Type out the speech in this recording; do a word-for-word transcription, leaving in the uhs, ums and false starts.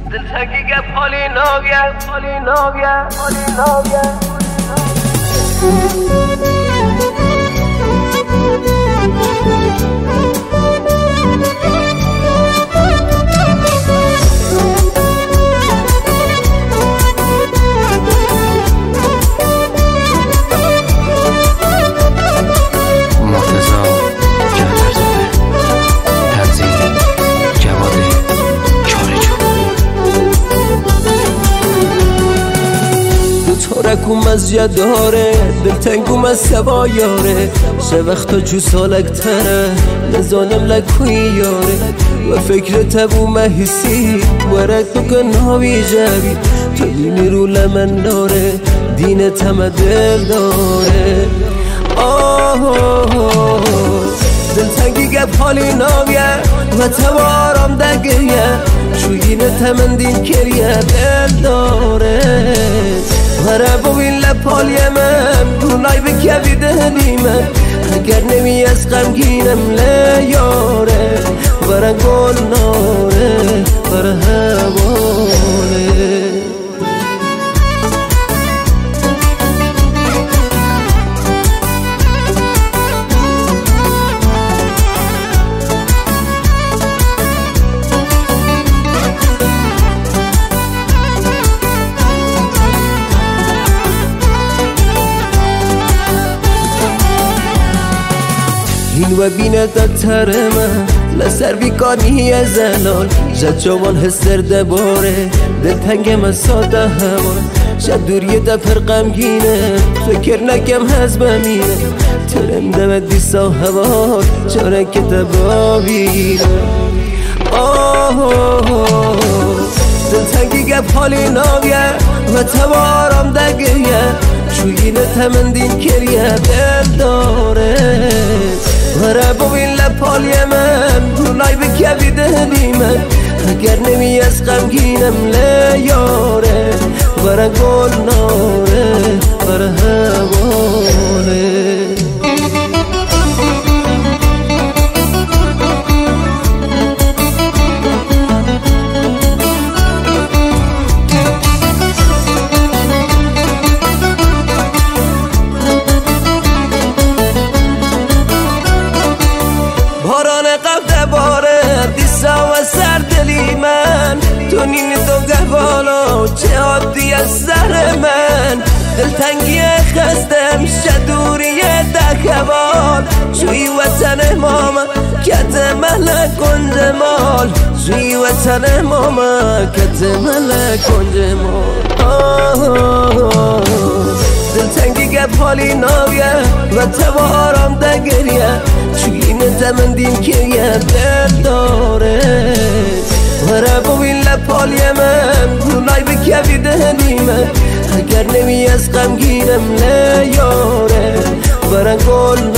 دلتنگی گپ حالی ناگه حالی ناگه حالی ناگه رکوم از جداره دلتنگوم از سبا یاره سه وقتا جو سالک تره نزانم لکوی یاره و فکر تبو حسی ورک بکن هاوی جوی تو دینی رو لمن داره دین تم دل داره آه آه دلتنگی گپ حالی ناگه و توارم دگریه چوگین تمن دین کریه دل داره هره بوین لپالی من دونای بکوی دهنی من اگر نمی از غمگینم لیاره برا گل ناره برا هواله این و بینت ترمه لسر بیکانی از الان جد جوان هستر دباره دلتنگم از ساده همان شد دوری دفر غمگینه فکر نکم هز بمینه ترم دمت دیسا هوا چاره که تبابینه آه آه دلتنگی گپ حالی ناگه و توارم دگریه چوگینه تمن دین کریه دل داره هره بوین لپالی من دونای بکوی دهنی من اگر نمی از غمگینم لیاره برا گل ناره برا هواله دونین تو گوالا چه عادی از سر من دلتنگی خستم شدوری دکوال شوی وطن ماما کت ملک کنجمال شوی وطن ماما کت ملک کنجمال دلتنگی گپ حالی ناگه و توارم دگریه چوی نتمن دین کریه دل داره هره بوین لپالی من دونای بکوی دهنی من اگر نمی از غمگینم لیاره برا گل